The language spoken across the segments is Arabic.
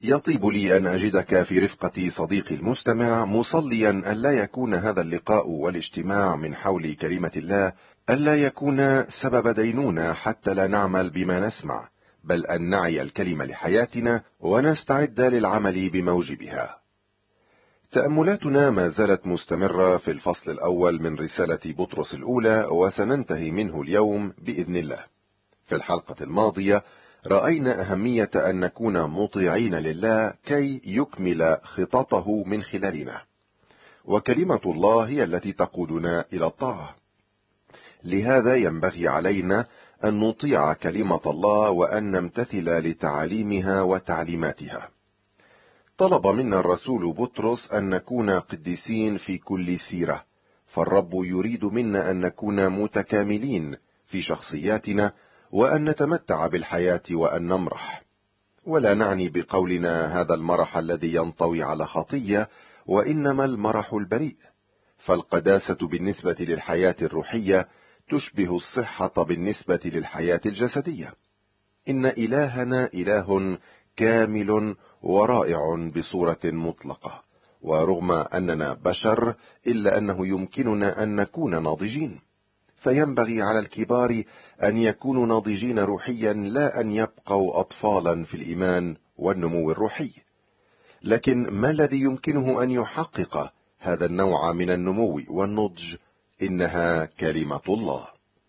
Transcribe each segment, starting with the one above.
يطيب لي أن أجدك في رفقة صديقي المستمع، مصليا ألا يكون هذا اللقاء والاجتماع من حول كلمة الله ألا يكون سبب دينونة حتى لا نعمل بما نسمع، بل أن نعي الكلمة لحياتنا ونستعد للعمل بموجبها. تأملاتنا ما زالت مستمرة في الفصل الأول من رسالة بطرس الأولى، وسننتهي منه اليوم بإذن الله. في الحلقة الماضية رأينا أهمية أن نكون مطيعين لله كي يكمل خططه من خلالنا، وكلمة الله هي التي تقودنا إلى الطاعة. لهذا ينبغي علينا أن نطيع كلمة الله وأن نمتثل لتعاليمها وتعليماتها. طلب منا الرسول بطرس أن نكون قديسين في كل سيرة، فالرب يريد منا أن نكون متكاملين في شخصياتنا، وأن نتمتع بالحياة وأن نمرح. ولا نعني بقولنا هذا المرح الذي ينطوي على خطية، وإنما المرح البريء، فالقداسة بالنسبة للحياة الروحية تشبه الصحة بالنسبة للحياة الجسدية. إن إلهنا إله كامل ورائع بصورة مطلقة، ورغم أننا بشر إلا أنه يمكننا أن نكون ناضجين، فينبغي على الكبار أن يكونوا ناضجين روحيا، لا أن يبقوا أطفالا في الإيمان والنمو الروحي. لكن ما الذي يمكنه أن يحقق هذا النوع من النمو والنضج؟ إنها كلمة الله.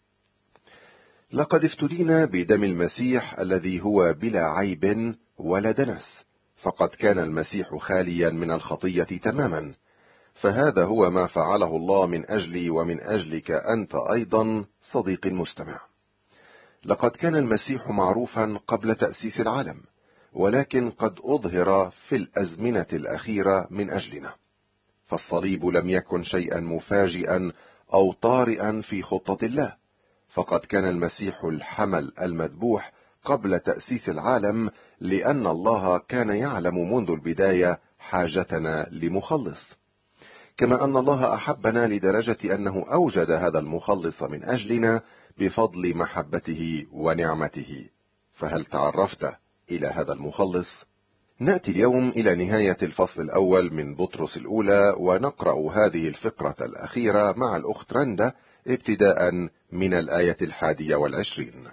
لقد افتدينا بدم المسيح الذي هو بلا عيب ولا دنس، فقد كان المسيح خاليا من الخطية تماما، فهذا هو ما فعله الله من أجلي ومن أجلك أنت أيضا صديقي المستمع. لقد كان المسيح معروفا قبل تأسيس العالم، ولكن قد أظهر في الأزمنة الأخيرة من أجلنا، فالصليب لم يكن شيئا مفاجئا أو طارئا في خطة الله، فقد كان المسيح الحمل المذبوح قبل تأسيس العالم، لأن الله كان يعلم منذ البداية حاجتنا لمخلص، كما أن الله أحبنا لدرجة أنه أوجد هذا المخلص من أجلنا بفضل محبته ونعمته. فهل تعرفت إلى هذا المخلص؟ نأتي اليوم إلى نهاية الفصل الأول من بطرس الأولى، ونقرأ هذه الفقرة الأخيرة مع الأخت رندا ابتداء من الآية 21.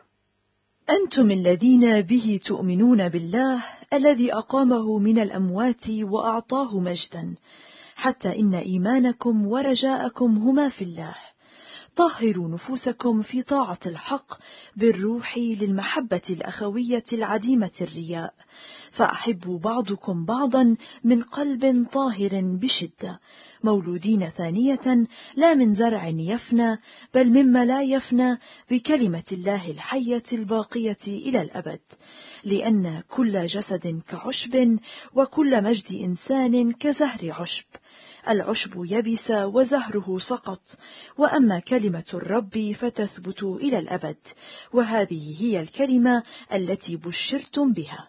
أنتم الذين به تؤمنون بالله الذي أقامه من الأموات وأعطاه مجدا، حتى إن إيمانكم ورجاءكم هما في الله. طهروا نفوسكم في طاعة الحق بالروح للمحبة الأخوية العديمة الرياء، فأحبوا بعضكم بعضا من قلب طاهر بشدة، مولودين ثانية لا من زرع يفنى بل مما لا يفنى، بكلمة الله الحية الباقية إلى الأبد. لأن كل جسد كعشب، وكل مجد إنسان كزهر عشب. العشب يبس وزهره سقط، وأما كلمة الرب فتثبت إلى الأبد. وهذه هي الكلمة التي بشرتم بها.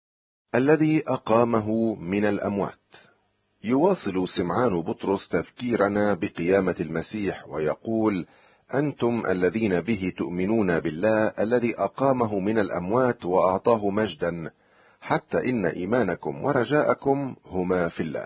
الذي أقامه من الأموات. يواصل سمعان بطرس تفكيرنا بقيامة المسيح ويقول: أنتم الذين به تؤمنون بالله الذي أقامه من الأموات وأعطاه مجدا، حتى إن إيمانكم ورجاءكم هما في الله.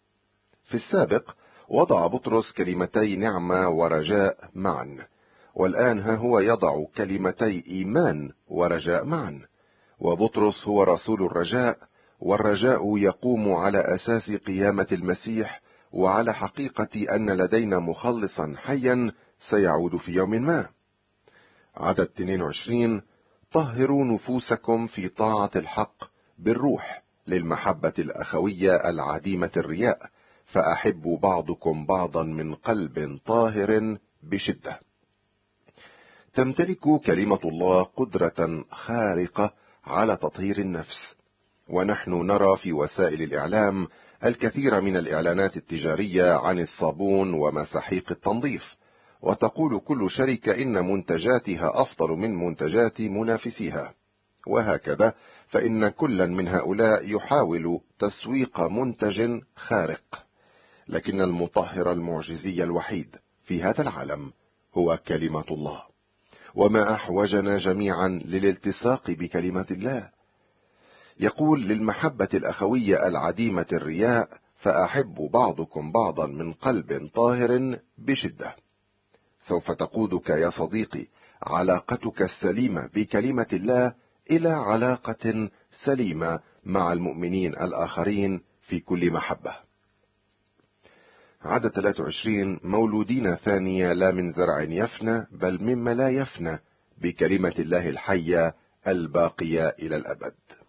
في السابق وضع بطرس كلمتي نعمة ورجاء معا، والآن ها هو يضع كلمتي إيمان ورجاء معا. وبطرس هو رسول الرجاء، والرجاء يقوم على أساس قيامة المسيح، وعلى حقيقة أن لدينا مخلصا حيا سيعود في يوم ما. عدد 22: طهروا نفوسكم في طاعة الحق بالروح للمحبة الأخوية العديمة الرياء، فأحبوا بعضكم بعضا من قلب طاهر بشدة. تمتلك كلمة الله قدرة خارقة على تطهير النفس، ونحن نرى في وسائل الإعلام الكثير من الإعلانات التجارية عن الصابون ومساحيق التنظيف، وتقول كل شركة إن منتجاتها أفضل من منتجات منافسيها، وهكذا فإن كل من هؤلاء يحاول تسويق منتج خارق. لكن المطهر المعجزي الوحيد في هذا العالم هو كلمة الله، وما أحوجنا جميعا للالتصاق بكلمة الله. يقول: للمحبة الأخوية العديمة الرياء فأحب بعضكم بعضا من قلب طاهر بشدة. سوف تقودك يا صديقي علاقتك السليمة بكلمة الله إلى علاقة سليمة مع المؤمنين الآخرين في كل محبة. عدد 23: مولودين ثانية لا من زرع يفنى بل مما لا يفنى بكلمة الله الحية الباقية إلى الأبد.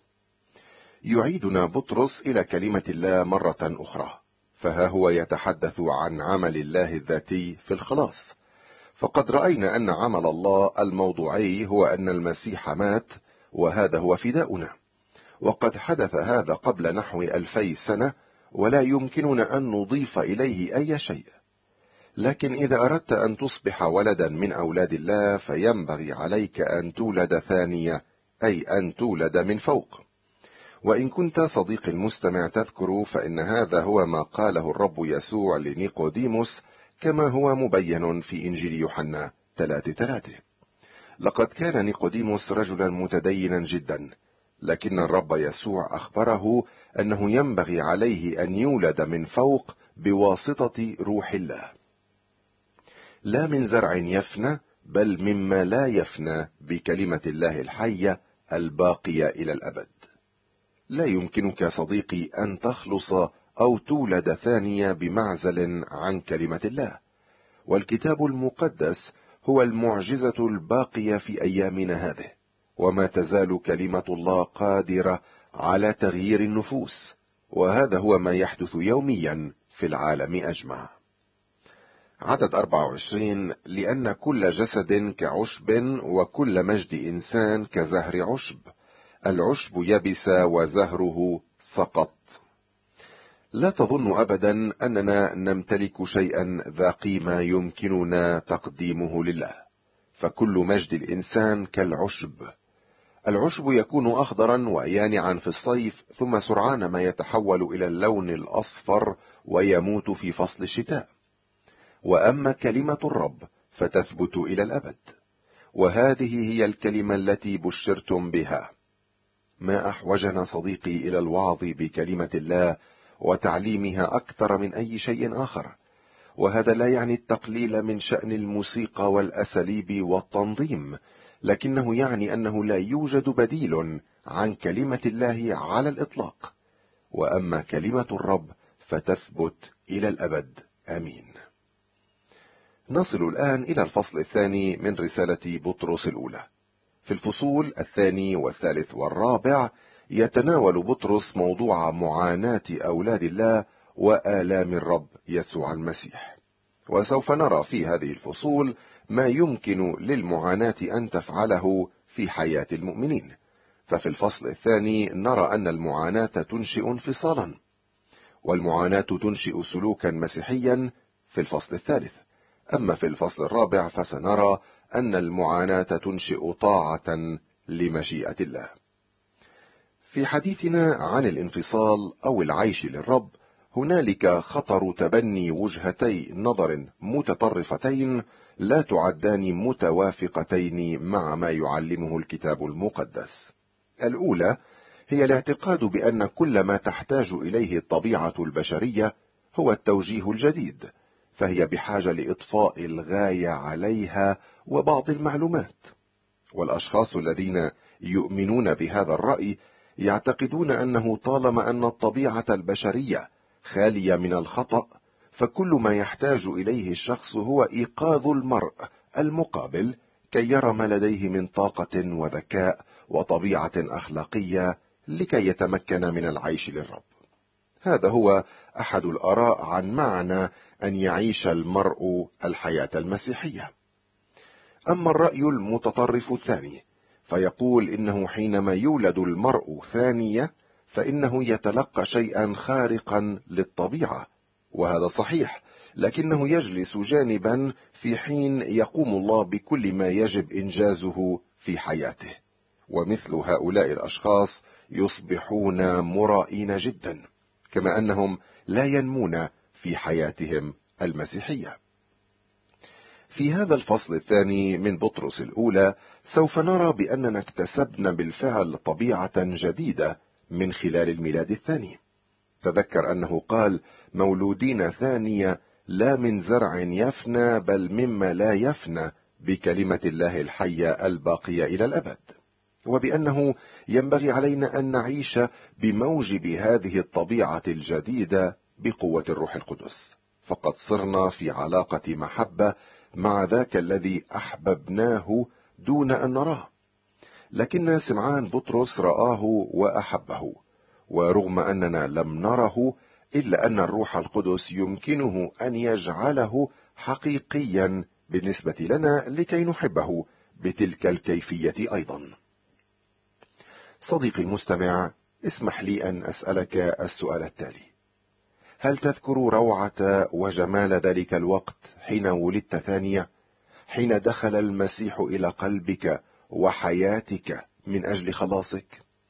يعيدنا بطرس إلى كلمة الله مرة أخرى، فها هو يتحدث عن عمل الله الذاتي في الخلاص. فقد رأينا أن عمل الله الموضوعي هو أن المسيح مات، وهذا هو فداؤنا، وقد حدث هذا قبل نحو 2000 سنة، ولا يمكننا أن نضيف إليه أي شيء. لكن إذا أردت أن تصبح ولدا من أولاد الله فينبغي عليك أن تولد ثانية، أي أن تولد من فوق. وإن كنت صديق المستمع تذكر، فإن هذا هو ما قاله الرب يسوع لنيقوديموس، كما هو مبين في إنجيل يوحنا 3:3. لقد كان نيقوديموس رجلا متدينا جدا، لكن الرب يسوع أخبره أنه ينبغي عليه أن يولد من فوق بواسطة روح الله، لا من زرع يفنى بل مما لا يفنى بكلمة الله الحية الباقية إلى الأبد. لا يمكنك صديقي أن تخلص أو تولد ثانية بمعزل عن كلمة الله، والكتاب المقدس هو المعجزة الباقية في أيامنا هذه، وما تزال كلمة الله قادرة على تغيير النفوس، وهذا هو ما يحدث يوميا في العالم أجمع. عدد 24: لأن كل جسد كعشب وكل مجد إنسان كزهر عشب، العشب يبس وزهره سقط. لا تظن أبدا أننا نمتلك شيئا ذا قيمة يمكننا تقديمه لله، فكل مجد الإنسان كالعشب. العشب يكون أخضرا ويانعا في الصيف، ثم سرعان ما يتحول إلى اللون الأصفر ويموت في فصل الشتاء. وأما كلمة الرب فتثبت إلى الأبد، وهذه هي الكلمة التي بشرتم بها. ما أحوجنا صديقي إلى الوعظ بكلمة الله وتعليمها أكثر من أي شيء آخر، وهذا لا يعني التقليل من شأن الموسيقى والأساليب والتنظيم، لكنه يعني أنه لا يوجد بديل عن كلمة الله على الإطلاق، وأما كلمة الرب فتثبت إلى الأبد. آمين. نصل الآن إلى الفصل الثاني من رسالة بطرس الأولى. في الفصول الثاني والثالث والرابع يتناول بطرس موضوع معاناة أولاد الله وآلام الرب يسوع المسيح، وسوف نرى في هذه الفصول ما يمكن للمعاناة أن تفعله في حياة المؤمنين. ففي الفصل الثاني نرى أن المعاناة تنشئ انفصالا، والمعاناة تنشئ سلوكا مسيحيا في الفصل الثالث. أما في الفصل الرابع فسنرى أن المعاناة تنشئ طاعة لمشيئة الله. في حديثنا عن الانفصال أو العيش للرب، هنالك خطر تبني وجهتي نظر متطرفتين لا تعدان متوافقتين مع ما يعلمه الكتاب المقدس. الأولى هي الاعتقاد بأن كل ما تحتاج إليه الطبيعة البشرية هو التوجيه الجديد، فهي بحاجة لإضفاء الغاية عليها وبعض المعلومات. والأشخاص الذين يؤمنون بهذا الرأي يعتقدون أنه طالما أن الطبيعة البشرية خالية من الخطأ، فكل ما يحتاج إليه الشخص هو إيقاظ المرء المقابل كي يرى ما لديه من طاقة وذكاء وطبيعة أخلاقية لكي يتمكن من العيش للرب. هذا هو أحد الآراء عن معنى أن يعيش المرء الحياة المسيحية. أما الرأي المتطرف الثاني فيقول إنه حينما يولد المرء ثانية فإنه يتلقى شيئا خارقا للطبيعة، وهذا صحيح، لكنه يجلس جانبا في حين يقوم الله بكل ما يجب إنجازه في حياته. ومثل هؤلاء الأشخاص يصبحون مرائين جدا، كما أنهم لا ينمون في حياتهم المسيحية. في هذا الفصل الثاني من بطرس الأولى سوف نرى بأننا اكتسبنا بالفعل طبيعة جديدة من خلال الميلاد الثاني. تذكر أنه قال: مولودين ثانية، لا من زرع يفنى بل مما لا يفنى، بكلمة الله الحية الباقية إلى الأبد. وبأنه ينبغي علينا أن نعيش بموجب هذه الطبيعة الجديدة بقوة الروح القدس، فقد صرنا في علاقة محبة مع ذاك الذي أحببناه دون أن نراه. لكن سمعان بطرس رآه وأحبه، ورغم أننا لم نره إلا أن الروح القدس يمكنه أن يجعله حقيقيا بالنسبة لنا لكي نحبه بتلك الكيفية أيضا. صديقي المستمع، اسمح لي أن أسألك السؤال التالي: هل تذكر روعة وجمال ذلك الوقت حين ولدت ثانية، حين دخل المسيح إلى قلبك وحياتك من أجل خلاصك؟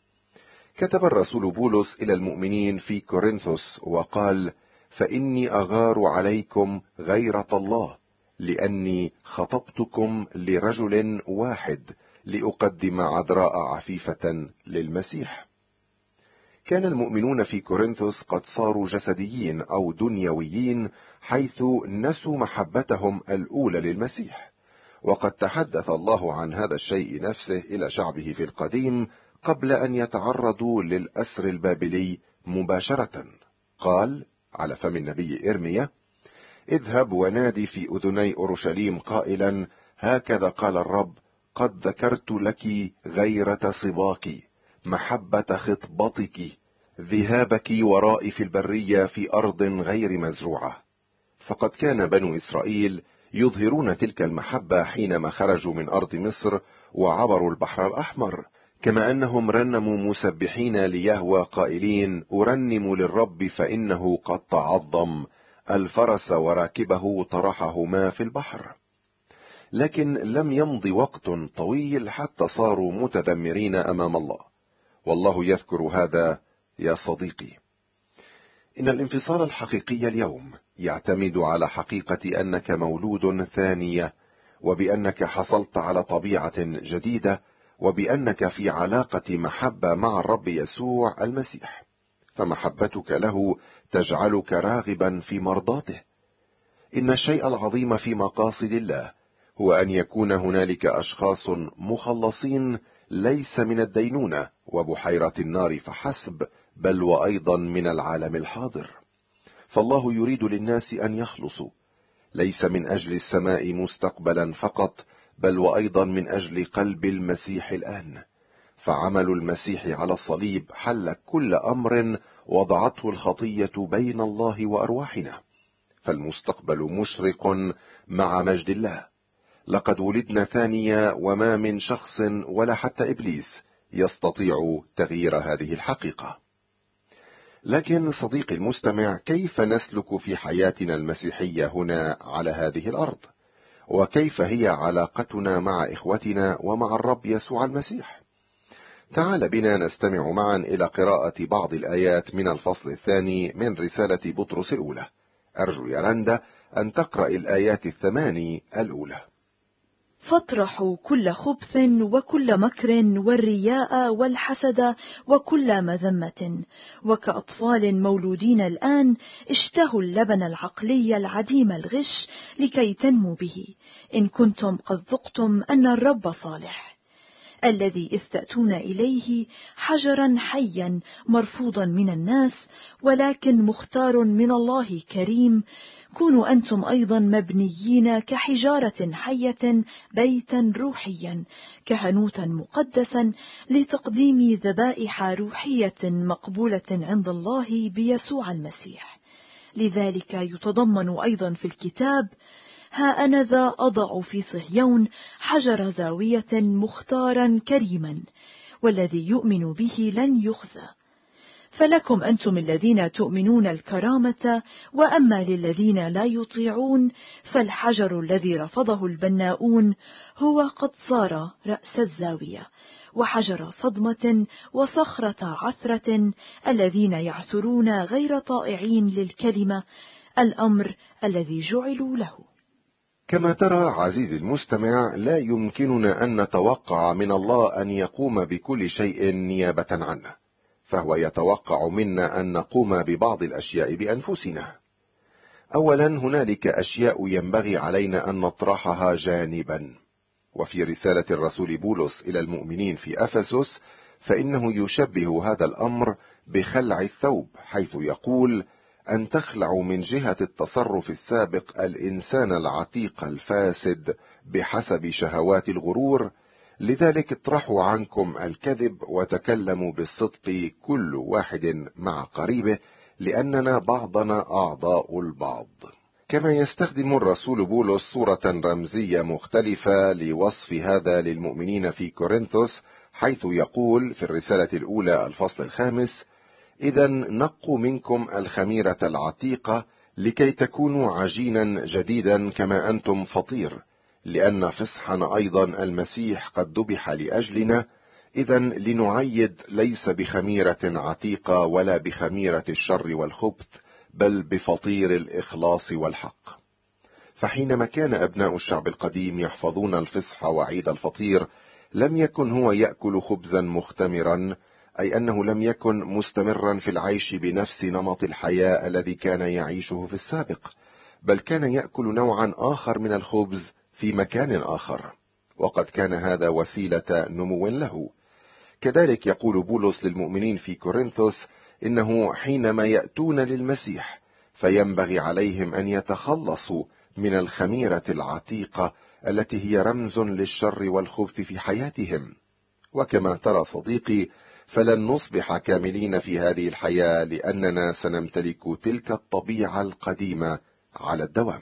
كتب الرسول بولس إلى المؤمنين في كورنثوس وقال: فإني أغار عليكم غيرة الله، لأني خطبتكم لرجل واحد لأقدم عذراء عفيفة للمسيح. كان المؤمنون في كورنثوس قد صاروا جسديين أو دنيويين، حيث نسوا محبتهم الأولى للمسيح. وقد تحدث الله عن هذا الشيء نفسه إلى شعبه في القديم قبل أن يتعرضوا للأسر البابلي مباشرة. قال على فم النبي إرميا: اذهب ونادي في أذني أورشليم قائلا: هكذا قال الرب، قد ذكرت لك غيرة صباك، محبة خطبتك، ذهابك ورائي في البرية في أرض غير مزروعة. فقد كان بنو إسرائيل يظهرون تلك المحبة حينما خرجوا من أرض مصر وعبروا البحر الأحمر، كما أنهم رنموا مسبحين ليهوى قائلين: أرنم للرب فإنه قد تعظم، الفرس وراكبه طرحهما في البحر. لكن لم يمض وقت طويل حتى صاروا متذمرين أمام الله، والله يذكر هذا يا صديقي. إن الانفصال الحقيقي اليوم يعتمد على حقيقة أنك مولود ثانية، وبأنك حصلت على طبيعة جديدة، وبأنك في علاقة محبة مع الرب يسوع المسيح، فمحبتك له تجعلك راغبا في مرضاته. إن الشيء العظيم في مقاصد الله هو أن يكون هنالك أشخاص مخلصين، ليس من الدينونة وبحيرة النار فحسب، بل وأيضا من العالم الحاضر. فالله يريد للناس أن يخلصوا، ليس من أجل السماء مستقبلا فقط، بل وأيضا من أجل قلب المسيح الآن. فعمل المسيح على الصليب حل كل أمر وضعته الخطية بين الله وأرواحنا، فالمستقبل مشرق مع مجد الله. لقد ولدنا ثانية، وما من شخص ولا حتى إبليس يستطيع تغيير هذه الحقيقة. لكن صديقي المستمع، كيف نسلك في حياتنا المسيحية هنا على هذه الأرض؟ وكيف هي علاقتنا مع إخوتنا ومع الرب يسوع المسيح؟ تعال بنا نستمع معا إلى قراءة بعض الآيات من الفصل الثاني من رسالة بطرس الأولى. أرجو يا رندا أن تقرأ الآيات 8 الأولى. فاطرحوا كل خبث وكل مكر والرياء والحسد وكل مذمة، وكأطفال مولودين الآن اشتهوا اللبن العقلي العديم الغش لكي تنموا به، إن كنتم قد ذقتم أن الرب صالح، الذي استأتون إليه حجرا حيا مرفوضا من الناس، ولكن مختار من الله كريم. كونوا أنتم أيضا مبنيين كحجارة حية بيتا روحيا كهنوتا مقدسا لتقديم ذبائح روحية مقبولة عند الله بيسوع المسيح. لذلك يتضمن أيضا في الكتاب: ها أنا ذا أضع في صهيون حجر زاوية مختارا كريما، والذي يؤمن به لن يخزى. فلكم أنتم الذين تؤمنون الكرامة، وأما للذين لا يطيعون فالحجر الذي رفضه البناؤون هو قد صار رأس الزاوية، وحجر صدمة وصخرة عثرة، الذين يعثرون غير طائعين للكلمة، الأمر الذي جعلوا له. كما ترى عزيزي المستمع، لا يمكننا أن نتوقع من الله أن يقوم بكل شيء نيابة عنه، فهو يتوقع منا أن نقوم ببعض الأشياء بأنفسنا. أولا، هنالك أشياء ينبغي علينا أن نطرحها جانبا. وفي رسالة الرسول بولس إلى المؤمنين في أفسس فإنه يشبه هذا الأمر بخلع الثوب، حيث يقول أن تخلعوا من جهة التصرف السابق الإنسان العتيق الفاسد بحسب شهوات الغرور، لذلك اطرحوا عنكم الكذب وتكلموا بالصدق كل واحد مع قريبه، لأننا بعضنا أعضاء البعض. كما يستخدم الرسول بولس صورة رمزية مختلفة لوصف هذا للمؤمنين في كورنثوس، حيث يقول في الرسالة الأولى الفصل 5: إذا نقوا منكم الخميرة العتيقة لكي تكونوا عجينا جديدا كما أنتم فطير، لأن فصحنا أيضا المسيح قد ذبح لأجلنا، إذا لنعيد ليس بخميرة عتيقة ولا بخميرة الشر والخبث، بل بفطير الإخلاص والحق. فحينما كان أبناء الشعب القديم يحفظون الفصح وعيد الفطير، لم يكن هو يأكل خبزا مختمرا، أي أنه لم يكن مستمرا في العيش بنفس نمط الحياة الذي كان يعيشه في السابق، بل كان يأكل نوعا آخر من الخبز في مكان آخر، وقد كان هذا وسيلة نمو له. كذلك يقول بولس للمؤمنين في كورنثوس إنه حينما يأتون للمسيح فينبغي عليهم أن يتخلصوا من الخميرة العتيقة التي هي رمز للشر والخبث في حياتهم. وكما ترى صديقي، فلن نصبح كاملين في هذه الحياة لأننا سنمتلك تلك الطبيعة القديمة على الدوام.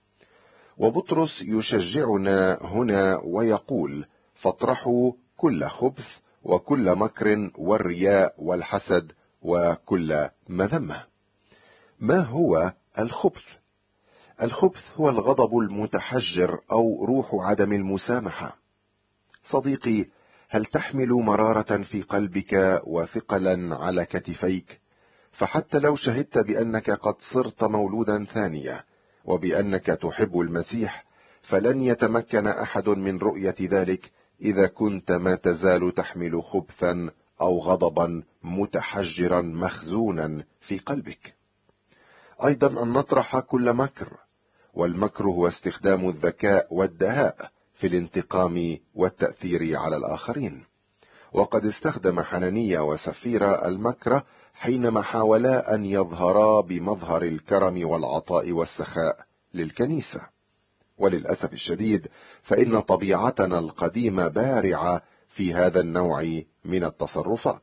وبطرس يشجعنا هنا ويقول: فاطرحوا كل خبث وكل مكر والرياء والحسد وكل مذمة. ما هو الخبث؟ الخبث هو الغضب المتحجر أو روح عدم المسامحة. صديقي، هل تحمل مرارة في قلبك وثقلا على كتفيك؟ فحتى لو شهدت بأنك قد صرت مولودا ثانية وبأنك تحب المسيح، فلن يتمكن أحد من رؤية ذلك إذا كنت ما تزال تحمل خبثا أو غضبا متحجرا مخزونا في قلبك. أيضا أن نطرح كل مكر، والمكر هو استخدام الذكاء والدهاء في الانتقام والتأثير على الآخرين. وقد استخدم حنانيا وسفيرة المكر حينما حاولا أن يظهرا بمظهر الكرم والعطاء والسخاء للكنيسة. وللأسف الشديد فإن طبيعتنا القديمة بارعة في هذا النوع من التصرفات.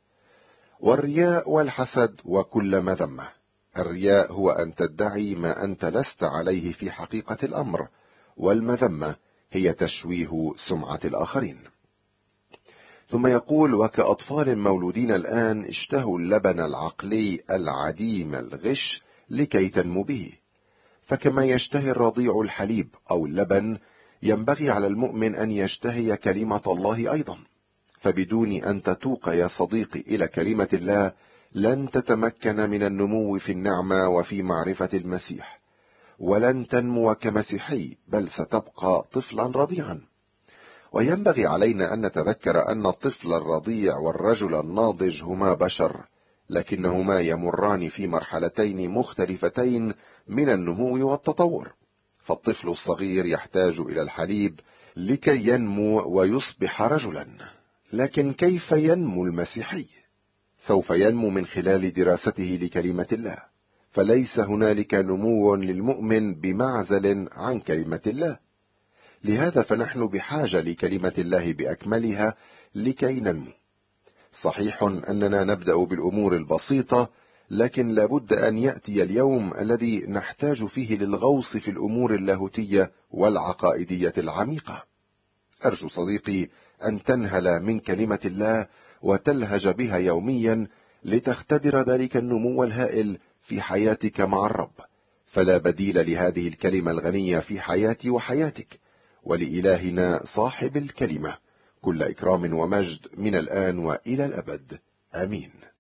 والرياء والحسد وكل مذمة. الرياء هو أن تدعي ما أنت لست عليه في حقيقة الأمر، والمذمة هي تشويه سمعة الآخرين. ثم يقول: وكأطفال مولودين الآن اشتهوا اللبن العقلي العديم الغش لكي تنمو به. فكما يشتهي الرضيع الحليب أو اللبن، ينبغي على المؤمن أن يشتهي كلمة الله أيضا. فبدون أن تتوق يا صديقي إلى كلمة الله، لن تتمكن من النمو في النعمة وفي معرفة المسيح، ولن تنمو كمسيحي، بل ستبقى طفلا رضيعا. وينبغي علينا أن نتذكر أن الطفل الرضيع والرجل الناضج هما بشر، لكنهما يمران في مرحلتين مختلفتين من النمو والتطور. فالطفل الصغير يحتاج إلى الحليب لكي ينمو ويصبح رجلا، لكن كيف ينمو المسيحي؟ سوف ينمو من خلال دراسته لكلمة الله، فليس هنالك نمو للمؤمن بمعزل عن كلمة الله. لهذا فنحن بحاجة لكلمة الله بأكملها لكي ننمو. صحيح أننا نبدأ بالأمور البسيطة، لكن لابد أن يأتي اليوم الذي نحتاج فيه للغوص في الأمور اللاهوتية والعقائدية العميقة. أرجو صديقي أن تنهل من كلمة الله وتلهج بها يوميا لتختبر ذلك النمو الهائل في حياتك مع الرب، فلا بديل لهذه الكلمة الغنية في حياتي وحياتك. ولإلهنا صاحب الكلمة كل إكرام ومجد من الآن وإلى الأبد. آمين.